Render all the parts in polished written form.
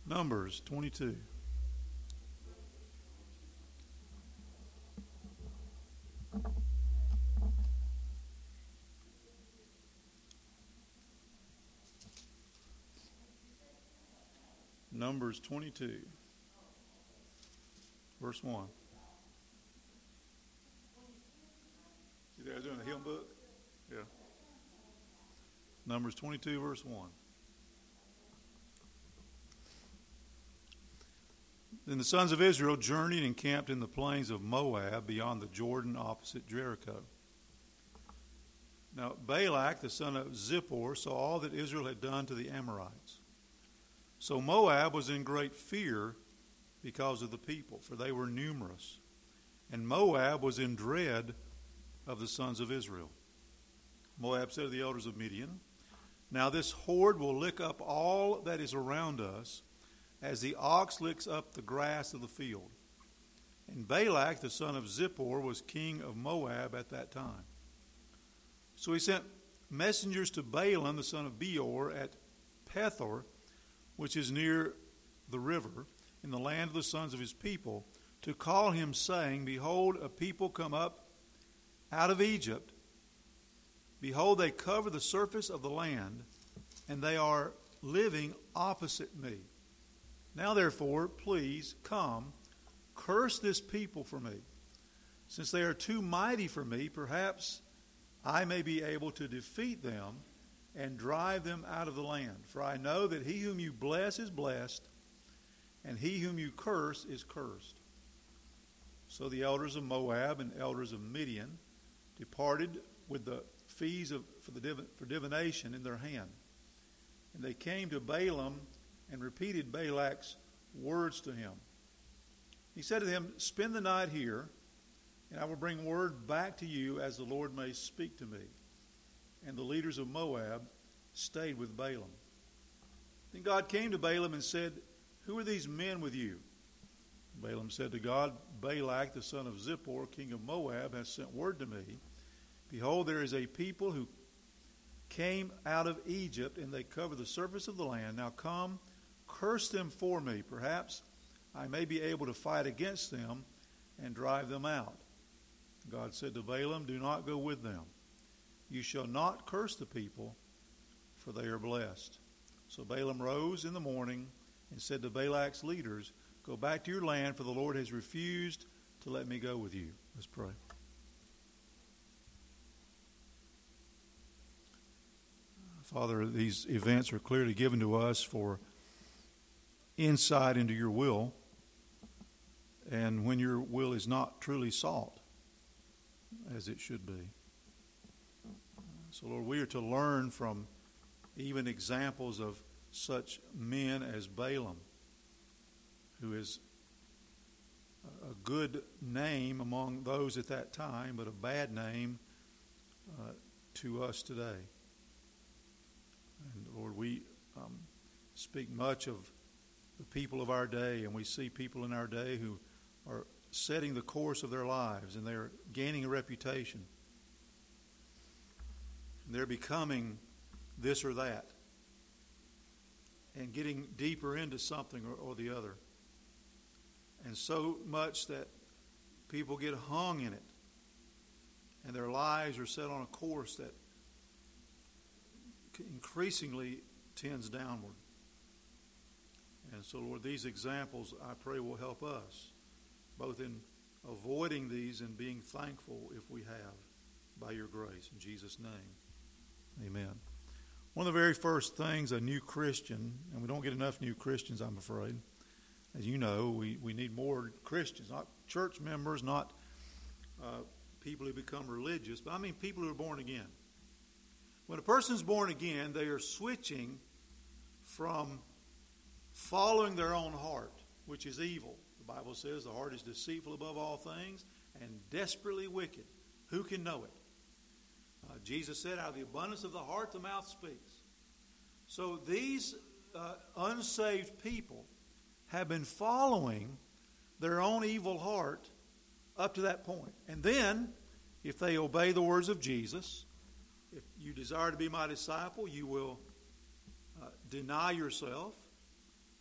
Numbers 22. Numbers 22, verse 1. See there, doing the hymn book? Yeah. Numbers 22, verse 1. Then the sons of Israel journeyed and camped in the plains of Moab beyond the Jordan opposite Jericho. Now Balak, the son of Zippor, saw all that Israel had done to the Amorites. So Moab was in great fear because of the people, for they were numerous. And Moab was in dread of the sons of Israel. Moab said to the elders of Midian, "Now this horde will lick up all that is around us, as the ox licks up the grass of the field." And Balak, the son of Zippor, was king of Moab at that time. So he sent messengers to Balaam, the son of Beor, at Pethor, which is near the river, in the land of the sons of his people, to call him, saying, "Behold, a people come up out of Egypt. Behold, they cover the surface of the land, and they are living opposite me. Now, therefore, please come, curse this people for me. Since they are too mighty for me, perhaps I may be able to defeat them and drive them out of the land. For I know that he whom you bless is blessed, and he whom you curse is cursed." So the elders of Moab and elders of Midian departed with the fees for divination in their hand. And they came to Balaam and repeated Balak's words to him. He said to them, "Spend the night here, and I will bring word back to you as the Lord may speak to me." And the leaders of Moab stayed with Balaam. Then God came to Balaam and said, "Who are these men with you?" Balaam said to God, "Balak, the son of Zippor, king of Moab, has sent word to me. Behold, there is a people who came out of Egypt, and they cover the surface of the land. Now come, curse them for me. Perhaps I may be able to fight against them and drive them out." God said to Balaam, "Do not go with them. You shall not curse the people, for they are blessed." So Balaam rose in the morning and said to Balak's leaders, "Go back to your land, for the Lord has refused to let me go with you." Let's pray. Father, these events are clearly given to us for insight into your will, and when your will is not truly sought as it should be. So, Lord, we are to learn from even examples of such men as Balaam, who is a good name among those at that time, but a bad name to us today. And Lord, we speak much of the people of our day, and we see people in our day who are setting the course of their lives, and they're gaining a reputation. And they're becoming this or that, and getting deeper into something or the other. And so much that people get hung in it, and their lives are set on a course that increasingly tends downward. And so, Lord, these examples, I pray, will help us, both in avoiding these and being thankful if we have, by your grace. In Jesus' name, amen. One of the very first things a new Christian, and we don't get enough new Christians, I'm afraid. As you know, we need more Christians, not church members, not people who become religious, but I mean people who are born again. When a person's born again, they are switching from following their own heart, which is evil. The Bible says the heart is deceitful above all things and desperately wicked. Who can know it? Jesus said, out of the abundance of the heart, the mouth speaks. So these unsaved people have been following their own evil heart up to that point. And then, if they obey the words of Jesus, if you desire to be my disciple, you will deny yourself,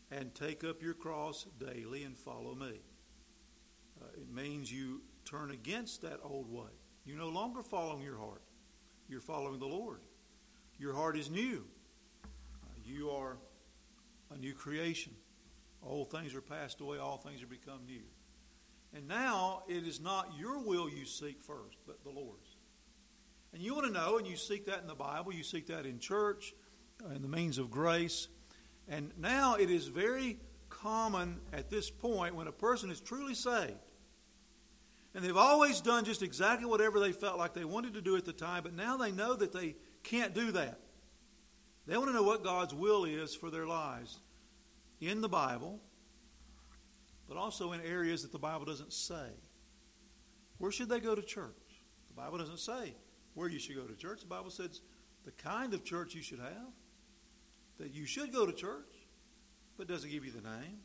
and take up your cross daily and follow me. It means you turn against that old way. You're no longer following your heart. You're following the Lord. Your heart is new. You are a new creation. Old things are passed away. All things are become new. And now it is not your will you seek first, but the Lord's. And you want to know, and you seek that in the Bible. You seek that in church, in the means of grace. And now it is very common at this point when a person is truly saved, and they've always done just exactly whatever they felt like they wanted to do at the time, but now they know that they can't do that. They want to know what God's will is for their lives in the Bible, but also in areas that the Bible doesn't say. Where should they go to church? The Bible doesn't say where you should go to church. The Bible says the kind of church you should have, that you should go to church, but doesn't give you the name.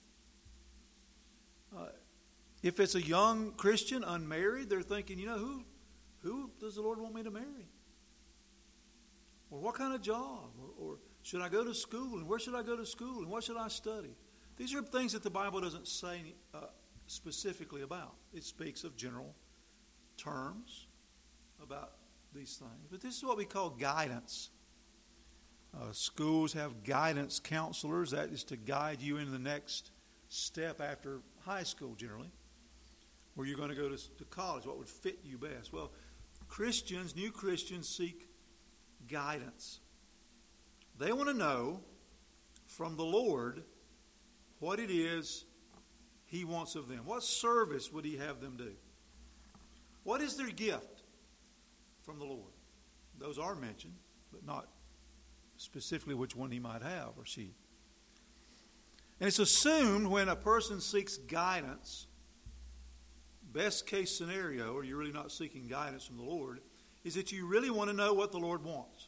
If it's a young Christian, unmarried, they're thinking, who does the Lord want me to marry? Or what kind of job? Or should I go to school? And where should I go to school? And what should I study? These are things that the Bible doesn't say specifically about. It speaks of general terms about these things. But this is what we call guidance. Schools have guidance counselors. That is to guide you into the next step after high school, generally, where you're going to go to college, what would fit you best. Well, Christians, new Christians, seek guidance. They want to know from the Lord what it is He wants of them. What service would He have them do? What is their gift from the Lord? Those are mentioned, but not specifically which one He might have or she. And it's assumed when a person seeks guidance, best case scenario, or you're really not seeking guidance from the Lord, is that you really want to know what the Lord wants.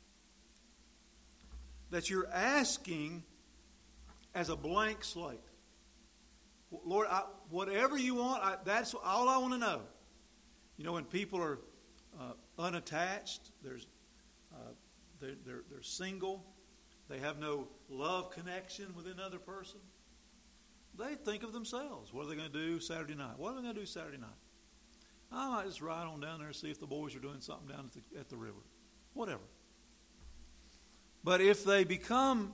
That you're asking as a blank slate. Lord, whatever you want, that's all I want to know. When people are unattached, they're single, they have no love connection with another person, they think of themselves. What are they going to do Saturday night? What are they going to do Saturday night? I might just ride on down there and see if the boys are doing something down at the river. Whatever. But if they become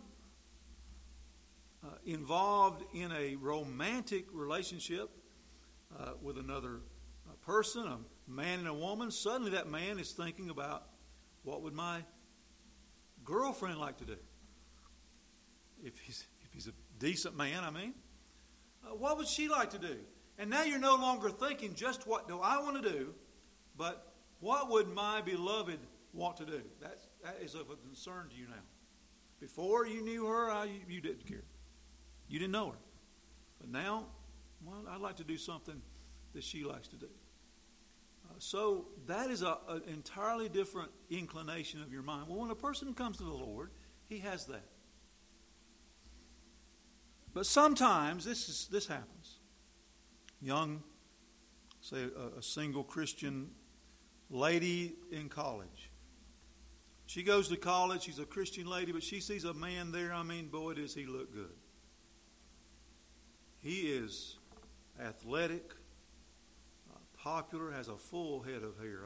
involved in a romantic relationship with another person, a man and a woman, suddenly that man is thinking about, what would my girlfriend like to do? If he's a decent man, what would she like to do? And now you're no longer thinking just what do I want to do, but what would my beloved want to do? That is of a concern to you now. Before you knew her, you didn't care. You didn't know her. But now, I'd like to do something that she likes to do. So that is an entirely different inclination of your mind. Well, when a person comes to the Lord, he has that. But sometimes this happens. Young, say a single Christian lady in college. She goes to college, she's a Christian lady, but she sees a man there, boy, does he look good. He is athletic, popular, has a full head of hair,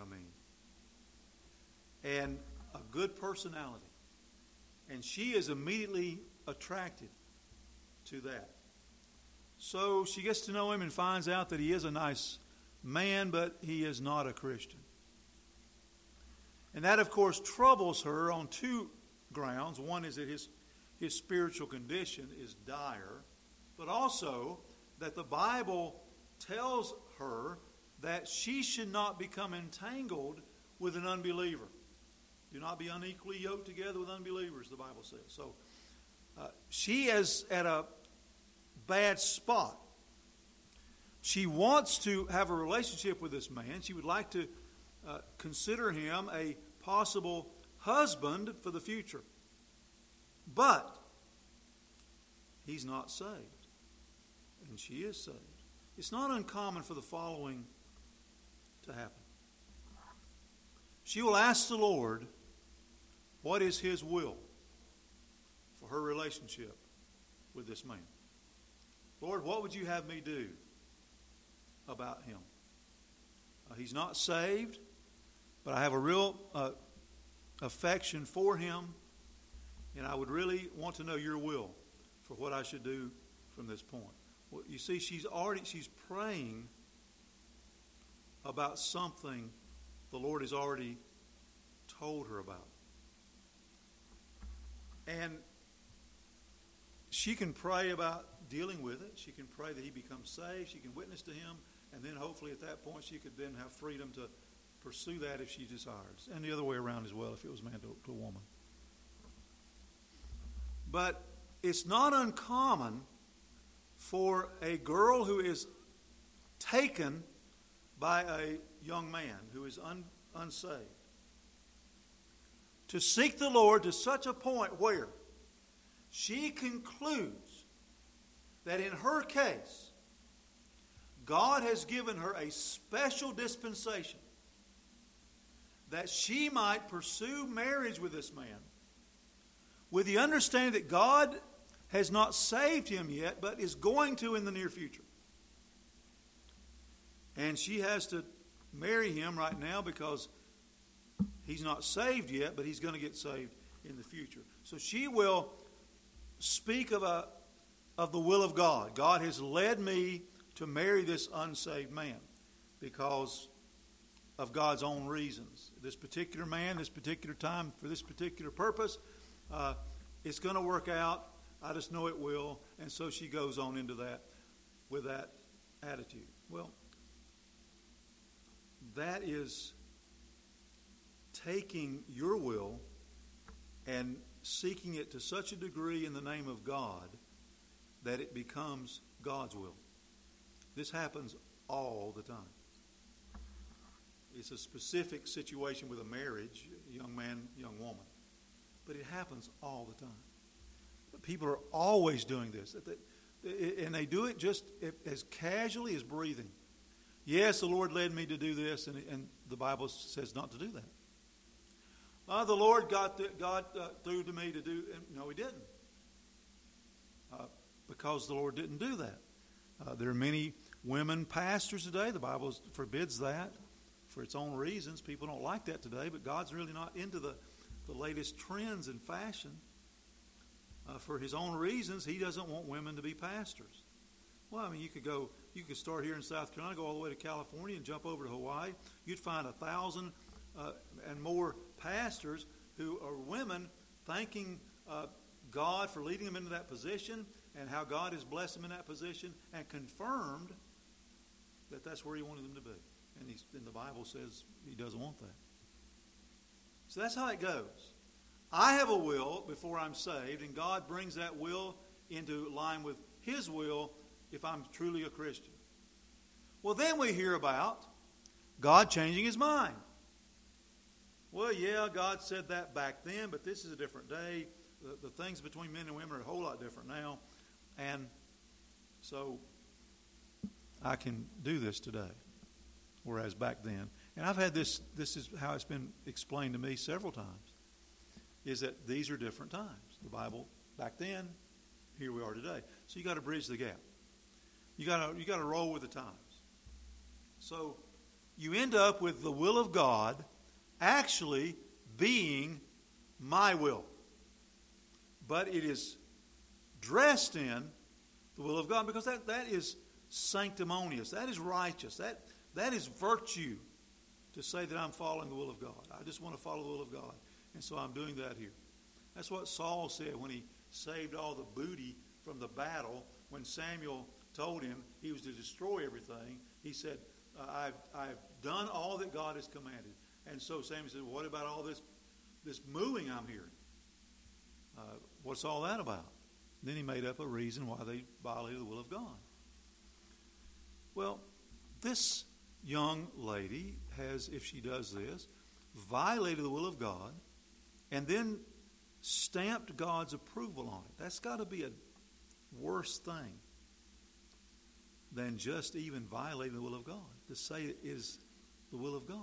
and a good personality. And she is immediately attracted to that. So she gets to know him and finds out that he is a nice man, but he is not a Christian. And that, of course, troubles her on two grounds. One is that his spiritual condition is dire, but also that the Bible tells her that she should not become entangled with an unbeliever. Do not be unequally yoked together with unbelievers, the Bible says. So she is at a bad spot. She wants to have a relationship with this man. She would like to consider him a possible husband for the future. But he's not saved. And she is saved. It's not uncommon for the following to happen. She will ask the Lord what is His will for her relationship with this man. Lord, what would you have me do about him? He's not saved, but I have a real affection for him, and I would really want to know your will for what I should do from this point. Well, you see, she's praying about something the Lord has already told her about. And she can pray about dealing with it. She can pray that he becomes saved. She can witness to him. And then hopefully at that point she could then have freedom to pursue that if she desires. And the other way around as well, if it was man to woman. But it's not uncommon for a girl who is taken by a young man who is unsaved to seek the Lord to such a point where she concludes that in her case, God has given her a special dispensation that she might pursue marriage with this man with the understanding that God has not saved him yet, but is going to in the near future. And she has to marry him right now because he's not saved yet, but he's going to get saved in the future. So she will speak of the will of God. God has led me to marry this unsaved man because of God's own reasons. This particular man, this particular time, for this particular purpose, it's going to work out. I just know it will. And so she goes on into that with that attitude. Well, that is taking your will and seeking it to such a degree in the name of God that it becomes God's will. This happens all the time. It's a specific situation with a marriage, young man, young woman. But it happens all the time. People are always doing this. And they do it just as casually as breathing. Yes, the Lord led me to do this, and the Bible says not to do that. The Lord got through to me to do... No, He didn't. Because the Lord didn't do that. There are many women pastors today. The Bible forbids that for its own reasons. People don't like that today, but God's really not into the latest trends in fashion. For His own reasons, He doesn't want women to be pastors. Well, I mean, you could start here in South Carolina, go all the way to California, and jump over to Hawaii. You'd find 1,000 and more pastors who are women thanking God for leading them into that position and how God has blessed them in that position and confirmed that that's where He wanted them to be. And the Bible says He doesn't want that. So that's how it goes. I have a will before I'm saved, and God brings that will into line with His will if I'm truly a Christian. Well, then we hear about God changing His mind. Well, yeah, God said that back then, but this is a different day. The things between men and women are a whole lot different now. And so I can do this today, whereas back then. And I've had this is how it's been explained to me several times, is that these are different times. The Bible back then, here we are today. So you got to bridge the gap. You got to roll with the times. So you end up with the will of God actually being my will. But it is dressed in the will of God because that is sanctimonious. That is righteous. That is virtue to say that I'm following the will of God. I just want to follow the will of God. And so I'm doing that here. That's what Saul said when he saved all the booty from the battle. When Samuel told him he was to destroy everything, he said, I've done all that God has commanded. And so Samuel said, what about all this mooing I'm hearing? What's all that about? And then he made up a reason why they violated the will of God. Well, this young lady has, if she does this, violated the will of God and then stamped God's approval on it. That's got to be a worse thing than just even violating the will of God, to say it is the will of God.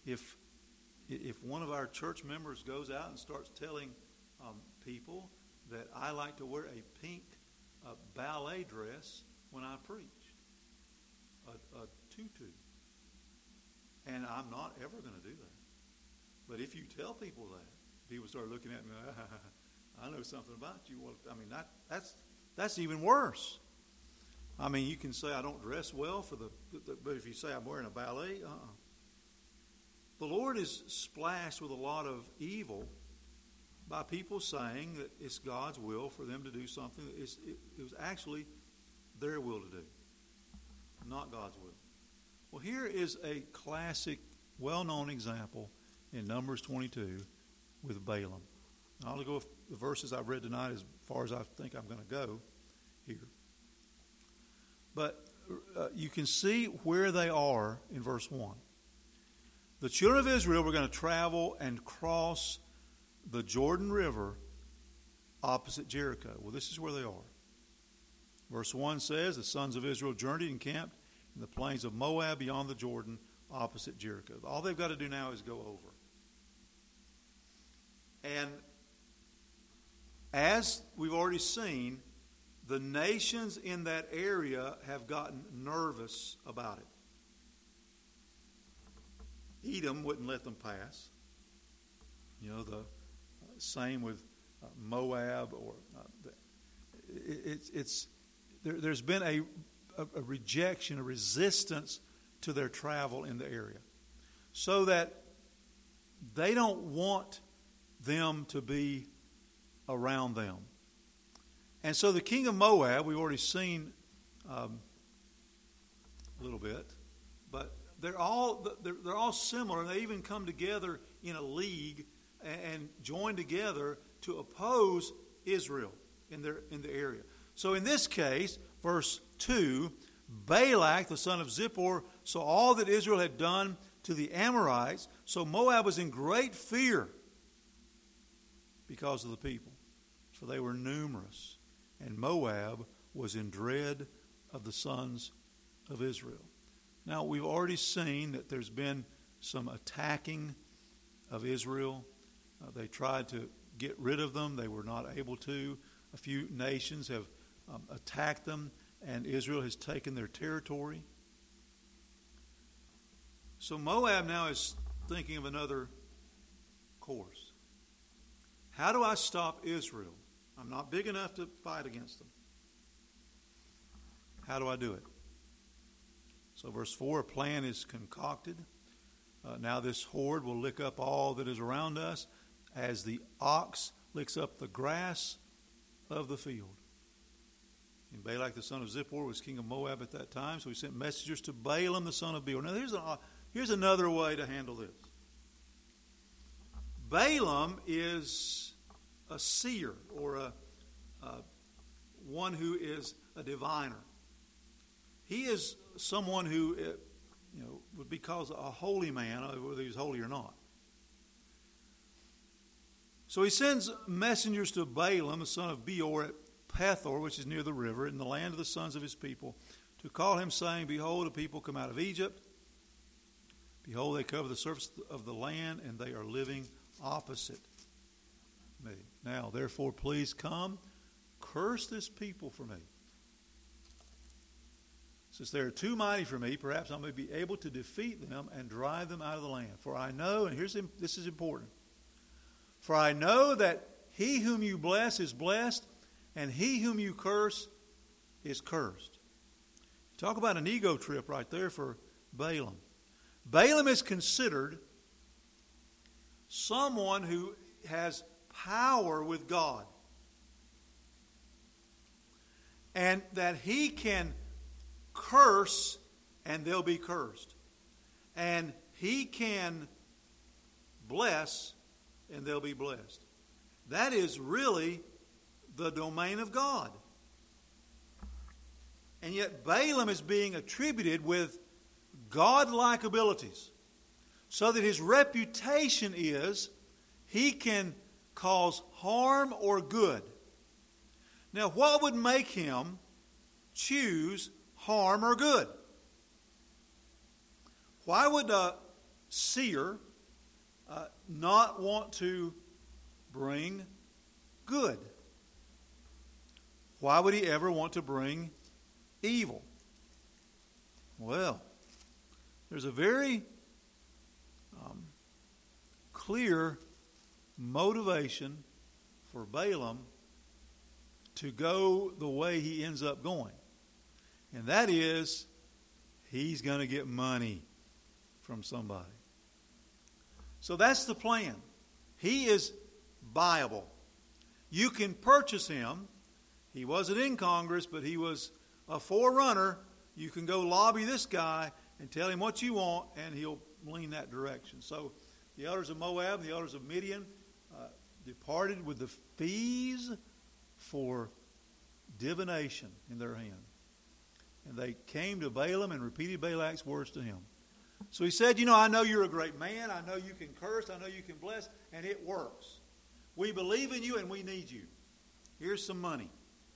If one of our church members goes out and starts telling people that I like to wear a pink ballet dress when I preach, a tutu. And I'm not ever going to do that. But if you tell people that, people start looking at me, I know something about you. Well, I mean, that's even worse. I mean, you can say I don't dress well but if you say I'm wearing a ballet, The Lord is splashed with a lot of evil by people saying that it's God's will for them to do something that it was actually their will to do, not God's will. Well, here is a classic, well-known example in Numbers 22 with Balaam. I'll go with the verses I've read tonight as far as I think I'm going to go here. But you can see where they are in verse 1. The children of Israel were going to travel and cross the Jordan River opposite Jericho. Well, this is where they are. Verse 1 says, the sons of Israel journeyed and camped in the plains of Moab beyond the Jordan opposite Jericho. All they've got to do now is go over. And as we've already seen, the nations in that area have gotten nervous about it. Edom wouldn't let them pass. You know, the same with Moab, or there's been a rejection, a resistance to their travel in the area, so that they don't want them to be around them. And so the king of Moab, we've already seen a little bit, but they're all similar, and they even come together in a league and join together to oppose Israel in the area. So in this case, verse 2, Balak, the son of Zippor, saw all that Israel had done to the Amorites. So Moab was in great fear because of the people, for they were numerous. And Moab was in dread of the sons of Israel. Now, we've already seen that there's been some attacking of Israel. They tried to get rid of them. They were not able to. A few nations have attacked them, and Israel has taken their territory. So Moab now is thinking of another course. How do I stop Israel? I'm not big enough to fight against them. How do I do it? So verse 4, a plan is concocted. Now this horde will lick up all that is around us as the ox licks up the grass of the field. And Balak the son of Zippor was king of Moab at that time, so he sent messengers to Balaam the son of Beor. Now here's another way to handle this. Balaam is a seer, or one who is a diviner. He is someone who would be called a holy man, whether he's holy or not. So he sends messengers to Balaam, the son of Beor, at Pethor, which is near the river, in the land of the sons of his people, to call him, saying, Behold, a people come out of Egypt. Behold, they cover the surface of the land, and they are living opposite me. Now, therefore, please come, curse this people for me. Since they are too mighty for me, perhaps I may be able to defeat them and drive them out of the land. For I know, and this is important, for I know that he whom you bless is blessed, and he whom you curse is cursed. Talk about an ego trip right there for Balaam. Balaam is considered someone who has power with God, and that he can curse and they'll be cursed, and he can bless and they'll be blessed. That is really the domain of God. And yet Balaam is being attributed with God-like abilities, so that his reputation is he can cause harm or good. Now, what would make him choose harm or good? Why would a seer not want to bring good? Why would he ever want to bring evil? Well, there's a very clear motivation for Balaam to go the way he ends up going. And that is, he's going to get money from somebody. So that's the plan. He is buyable. You can purchase him. He wasn't in Congress, but he was a forerunner. You can go lobby this guy and tell him what you want, and he'll lean that direction. So the elders of Moab and the elders of Midian departed with the fees for divination in their hand. And they came to Balaam and repeated Balak's words to him. So he said, I know you're a great man. I know you can curse. I know you can bless. And it works. We believe in you and we need you. Here's some money.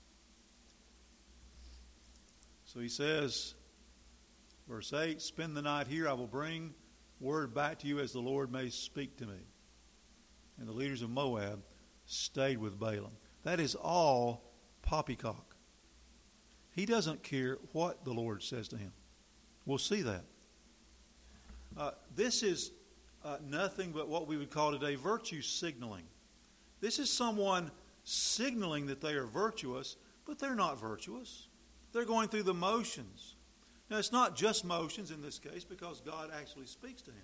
So he says, verse 8, spend the night here. I will bring word back to you as the Lord may speak to me. And the leaders of Moab stayed with Balaam. That is all poppycock. He doesn't care what the Lord says to him. We'll see that. This is nothing but what we would call today virtue signaling. This is someone signaling that they are virtuous, but they're not virtuous. They're going through the motions. Now, it's not just motions in this case because God actually speaks to him.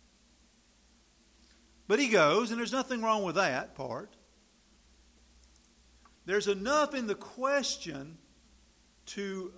But he goes, and there's nothing wrong with that part. There's enough in the question to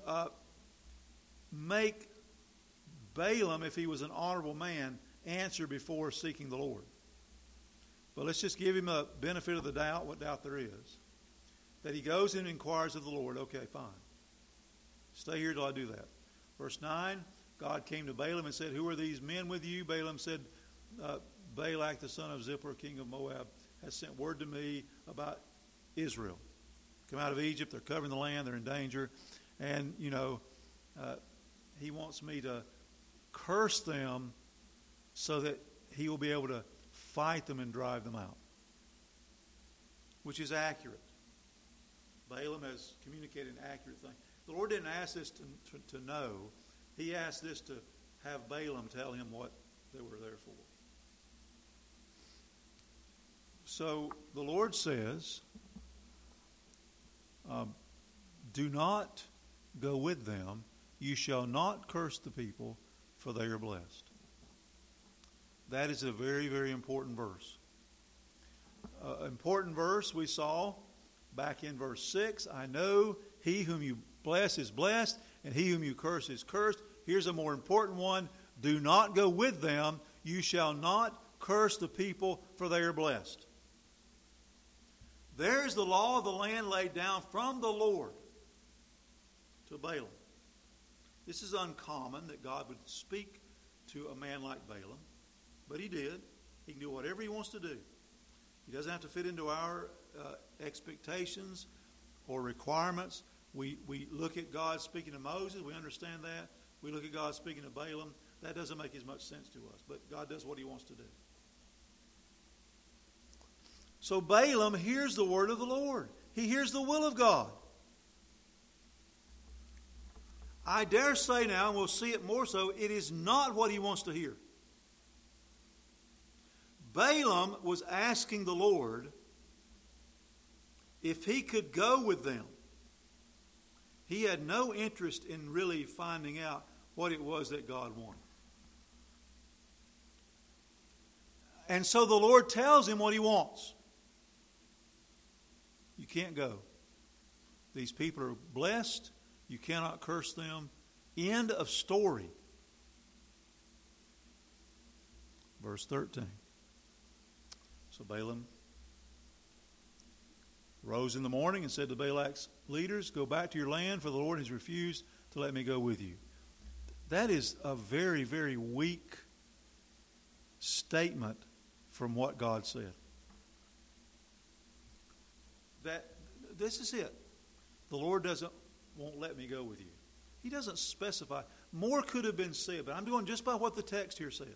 make Balaam, if he was an honorable man, answer before seeking the Lord. But let's just give him a benefit of the doubt, what doubt there is. That he goes and inquires of the Lord. Okay, fine. Stay here till I do that. Verse 9, God came to Balaam and said, who are these men with you? Balaam said, Balak, the son of Zippor, king of Moab, has sent word to me about Israel. Come out of Egypt, they're covering the land, they're in danger. And, he wants me to curse them so that he will be able to fight them and drive them out. Which is accurate. Balaam has communicated an accurate thing. The Lord didn't ask this to know. He asked this to have Balaam tell him what they were there for. So the Lord says, do not go with them. You shall not curse the people, for they are blessed. That is a very, very important verse. Important verse we saw back in verse 6. I know he whom you bless is blessed, and he whom you curse is cursed. Here's a more important one. Do not go with them. You shall not curse the people, for they are blessed. There's the law of the land laid down from the Lord to Balaam. This is uncommon that God would speak to a man like Balaam, but he did. He can do whatever he wants to do. He doesn't have to fit into our expectations or requirements. We look at God speaking to Moses. We understand that. We look at God speaking to Balaam. That doesn't make as much sense to us, but God does what he wants to do. So Balaam hears the word of the Lord. He hears the will of God. I dare say now, and we'll see it more so, it is not what he wants to hear. Balaam was asking the Lord if he could go with them. He had no interest in really finding out what it was that God wanted. And so the Lord tells him what he wants. You can't go. These people are blessed. You cannot curse them. End of story. Verse 13. So Balaam rose in the morning and said to Balak's leaders, go back to your land, for the Lord has refused to let me go with you. That is a very, very weak statement from what God said. That this is it. The Lord won't let me go with you. He doesn't specify. More could have been said, but I'm going just by what the text here says.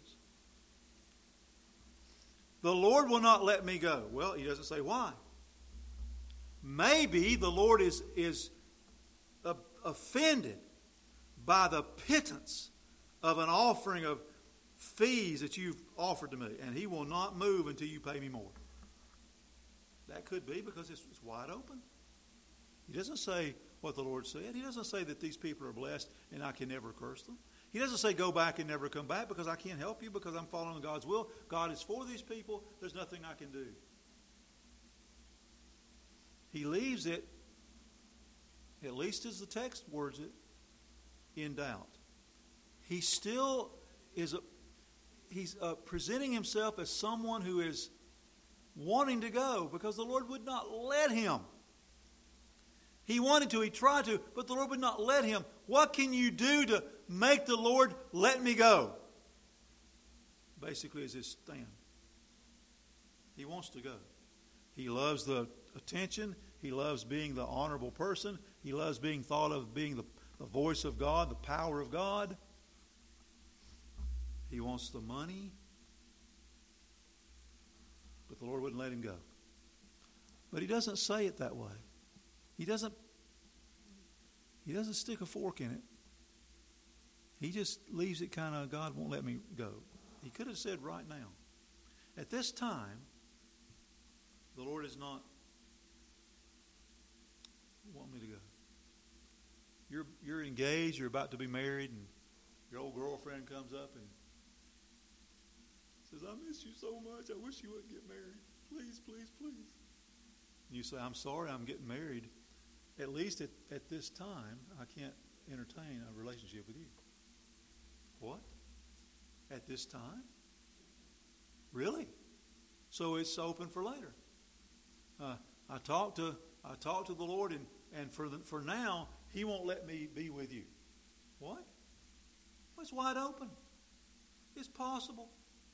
The Lord will not let me go. Well, he doesn't say why. maybe the Lord is offended by the pittance of an offering of fees that you've offered to me, and He will not move until you pay me more. That could be because it's wide open. He doesn't say what the Lord said. He doesn't say that these people are blessed and I can never curse them. He doesn't say go back and never come back because I can't help you because I'm following God's will. God is for these people. There's nothing I can do. He leaves it, at least as the text words it, in doubt. He still is he's presenting himself as someone who is wanting to go because the Lord would not let him. He wanted to, he tried to, but the Lord would not let him. What can you do to make the Lord let me go? Basically is his stand. He wants to go. He loves the attention. He loves being the honorable person. He loves being thought of being the voice of God, the power of God. He wants the money. But the Lord wouldn't let him go. But he doesn't say it that way. He doesn't stick a fork in it. He just leaves it kind of, God won't let me go. He could have said right now, at this time, the Lord is not wanting me to go. You're engaged, you're about to be married, and your old girlfriend comes up and says, I miss you so much, I wish you wouldn't get married. Please, please, please. And you say, I'm sorry, I'm getting married. At least at this time, I can't entertain a relationship with you. What? At this time? Really? So it's open for later. I talked to the Lord, and for now, He won't let me be with you. What? Well, it's wide open. It's possible.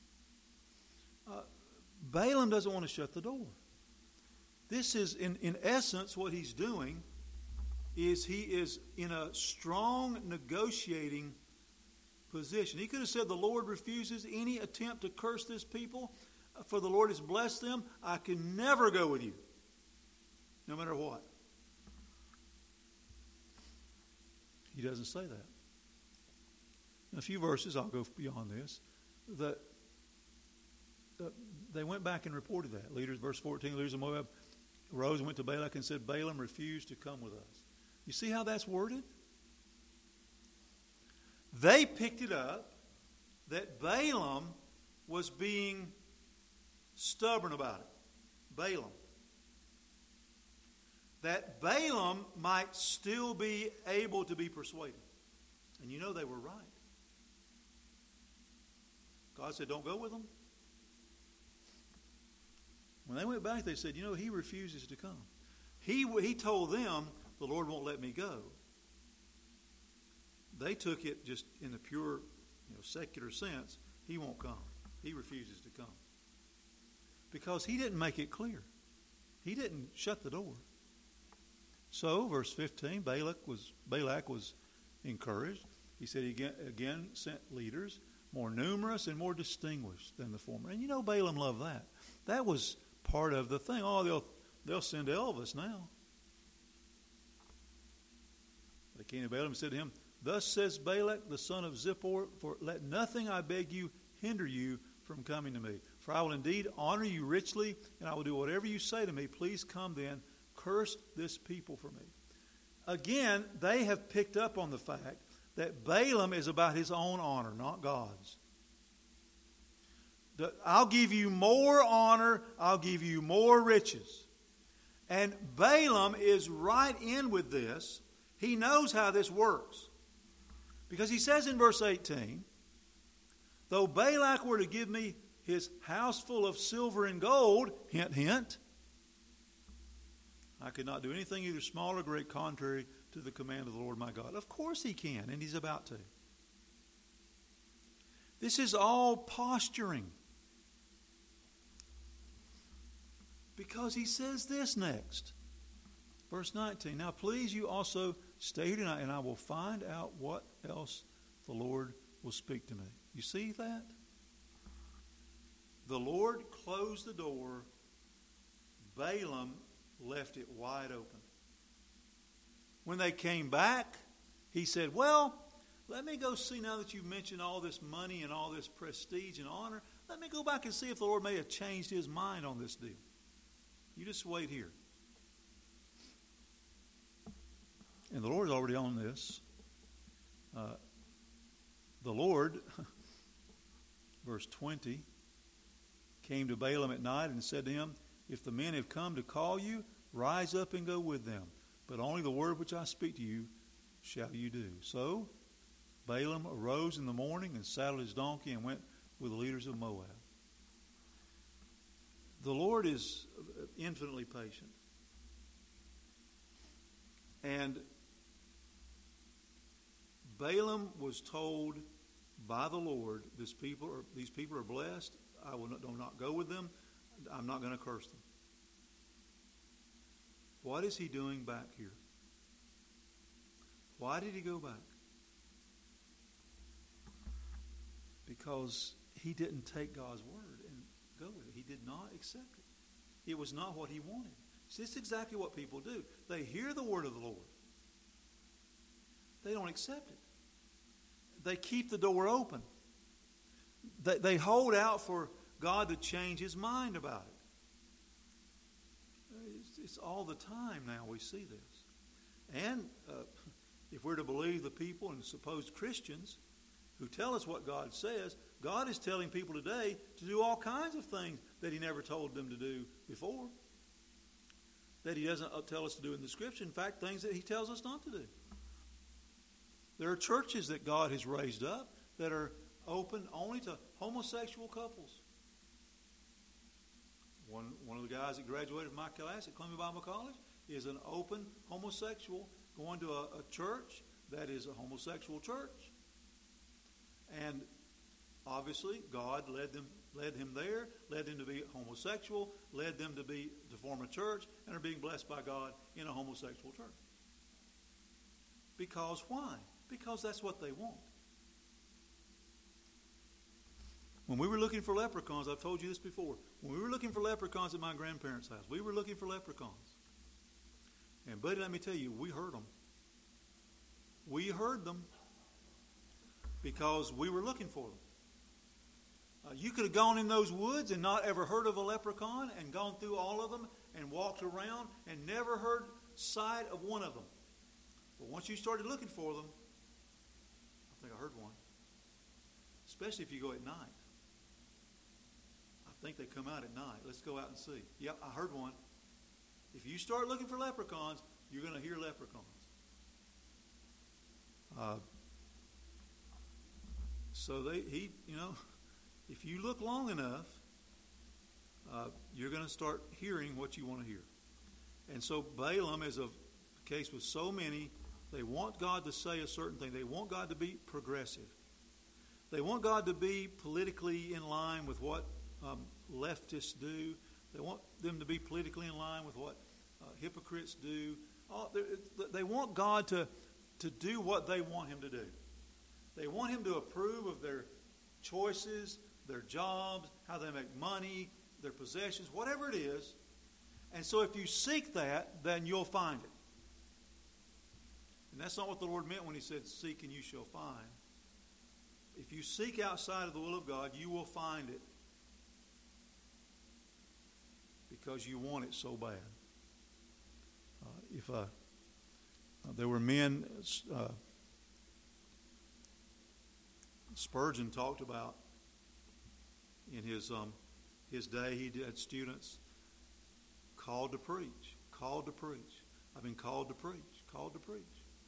Balaam doesn't want to shut the door. This is, in essence, what he's doing is he is in a strong negotiating position. He could have said, the Lord refuses any attempt to curse this people, for the Lord has blessed them. I can never go with you, no matter what. He doesn't say that. In a few verses, I'll go beyond this, that they went back and reported that. Leaders, verse 14, leaders of Moab arose and went to Balak and said, Balaam refused to come with us. You see how that's worded? They picked it up that Balaam was being stubborn about it. Balaam. That Balaam might still be able to be persuaded. And you know they were right. God said, don't go with them. When they went back, they said, he refuses to come. He told them, the Lord won't let me go. They took it just in the pure, secular sense. He won't come. He refuses to come. Because he didn't make it clear. He didn't shut the door. So, verse 15, Balak was encouraged. He said he again sent leaders, more numerous and more distinguished than the former. And Balaam loved that. That was part of the thing. Oh, they'll send Elvis now. They came to Balaam and said to him, Thus says Balak, the son of Zippor, for let nothing, I beg you, hinder you from coming to me. For I will indeed honor you richly, and I will do whatever you say to me. Please come then, curse this people for me. Again, they have picked up on the fact that Balaam is about his own honor, not God's. I'll give you more honor, I'll give you more riches. And Balaam is right in with this. He knows how this works. Because he says in verse 18, though Balak were to give me his house full of silver and gold, hint, hint, I could not do anything either small or great contrary to the command of the Lord my God. Of course he can, and he's about to. This is all posturing. Because he says this next. Verse 19, now please you also stay here tonight, and I will find out what else the Lord will speak to me. You see that? The Lord closed the door. Balaam left it wide open. When they came back, he said, well, let me go see, now that you've mentioned all this money and all this prestige and honor, let me go back and see if the Lord may have changed his mind on this deal. You just wait here. And the Lord's already on this. The Lord, verse 20, came to Balaam at night and said to him, if the men have come to call you, rise up and go with them. But only the word which I speak to you shall you do. So Balaam arose in the morning and saddled his donkey and went with the leaders of Moab. The Lord is infinitely patient. And Balaam was told by the Lord, these people are blessed. I will not go with them. I'm not going to curse them. What is he doing back here? Why did he go back? Because he didn't take God's word and go with it. He did not accept it. It was not what he wanted. See, this is exactly what people do. They hear the word of the Lord. They don't accept it. They keep the door open. They hold out for God to change his mind about it. It's all the time now we see this. And if we're to believe the people and supposed Christians who tell us what God says, God is telling people today to do all kinds of things that he never told them to do before. That he doesn't tell us to do in the Scripture. In fact, things that he tells us not to do. There are churches that God has raised up that are open only to homosexual couples. One of the guys that graduated from my class at Columbia Bible College is an open homosexual going to a church that is a homosexual church. And obviously God led him there, led him to be homosexual, led them to form a church, and are being blessed by God in a homosexual church. Because why? Because that's what they want. When we were looking for leprechauns, I've told you this before, when we were looking for leprechauns at my grandparents' house, we were looking for leprechauns. And buddy, let me tell you, we heard them. We heard them because we were looking for them. You could have gone in those woods and not ever heard of a leprechaun and gone through all of them and walked around and never heard sight of one of them. But once you started looking for them, I think I heard one. Especially if you go at night. I think they come out at night. Let's go out and see. Yep, I heard one. If you start looking for leprechauns, you're going to hear leprechauns. So if you look long enough, you're going to start hearing what you want to hear. And so Balaam is a case with so many. They want God to say a certain thing. They want God to be progressive. They want God to be politically in line with what leftists do. They want them to be politically in line with what hypocrites do. They want God to do what they want him to do. They want him to approve of their choices, their jobs, how they make money, their possessions, whatever it is. And so if you seek that, then you'll find it. And that's not what the Lord meant when he said, seek and you shall find. If you seek outside of the will of God, you will find it. Because you want it so bad. There were men, Spurgeon talked about in his day, he had students called to preach. I've been called to preach.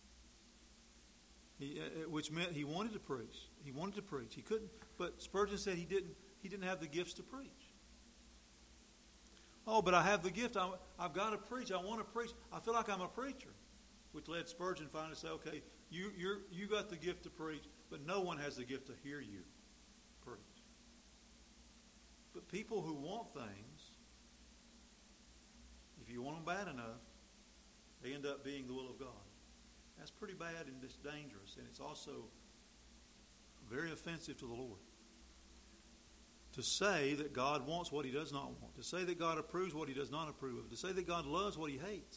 Which meant he wanted to preach. He couldn't, but Spurgeon said he didn't have the gifts to preach. Oh, but I have the gift. I've got to preach. I want to preach. I feel like I'm a preacher. Which led Spurgeon finally to say, okay, you got the gift to preach, but no one has the gift to hear you preach. But people who want things, if you want them bad enough, they end up being the will of God. That's pretty bad and it's dangerous, and it's also very offensive to the Lord. to say that God wants what he does not want, to say that God approves what he does not approve of, to say that God loves what he hates.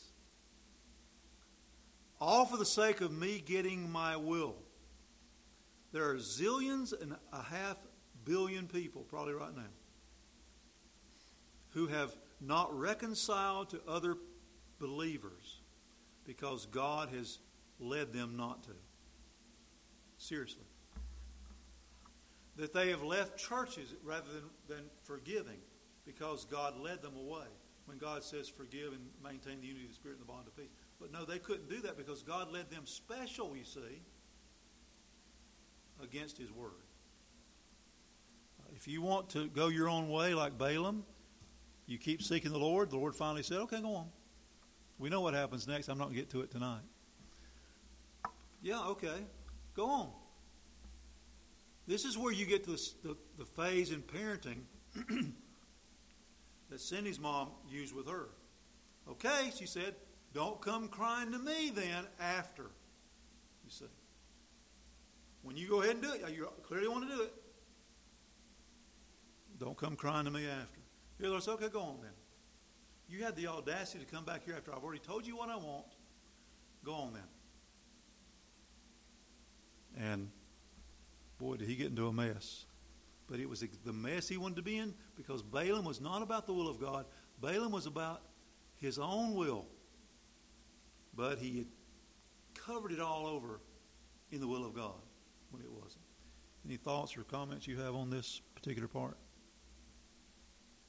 All for the sake of me getting my will. There are zillions and a half billion people, probably right now, who have not reconciled to other believers because God has led them not to. Seriously. That they have left churches rather than forgiving because God led them away. When God says forgive and maintain the unity of the Spirit and the bond of peace. But no, they couldn't do that because God led them special, you see, against his word. If you want to go your own way like Balaam, you keep seeking the Lord. The Lord finally said, okay, go on. We know what happens next. I'm not going to get to it tonight. Yeah, okay. Go on. This is where you get to the phase in parenting that Cindy's mom used with her. Okay, she said, don't come crying to me then after. You see. When you go ahead and do it, you clearly want to do it. Don't come crying to me after. Here, Lord said, okay, go on then. You had the audacity to come back here after I've already told you what I want. Go on then. And boy, did he get into a mess. But it was the mess he wanted to be in because Balaam was not about the will of God. Balaam was about his own will. But he had covered it all over in the will of God when it wasn't. Any thoughts or comments you have on this particular part?